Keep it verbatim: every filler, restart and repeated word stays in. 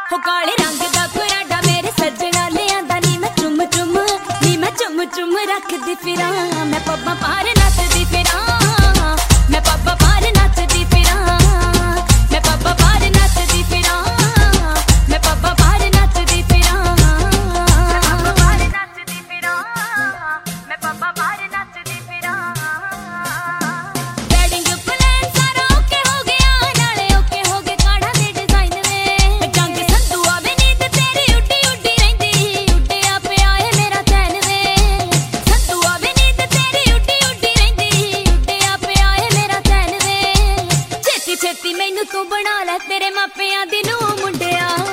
हो काले रंग दा पराडा मेरे सजना लियांदा नी मैं चुम चुम नी मैं चुम चुम रखदी फिरां मैं पब्बा पार नचदी फिरां मैं पब्बा पार नचदी फिरां मैं पब्बा पार नचदी फिरां मैं पब्बा पार नचदी फिरां मैं पब्बा पार नचदी फिरां मैं पब्बा पार नचदी फिरां वेडिंग प्लान सारा ओके हो गया नाले ओके हो गए काड़ा दे डिजाइन वे जंग संधू आवे नींद तेरी उड्डी उड्डी रहिंदी उड्डिया पिया है मेरा चैन वे संधू आवे नींद तेरी उड्डी उड्डी रहिंदी उड्डिया पिया है मेरा चैन वे छेती छेती मैनू तू बना लै तेरे मापियां दी नूं मुंडिया।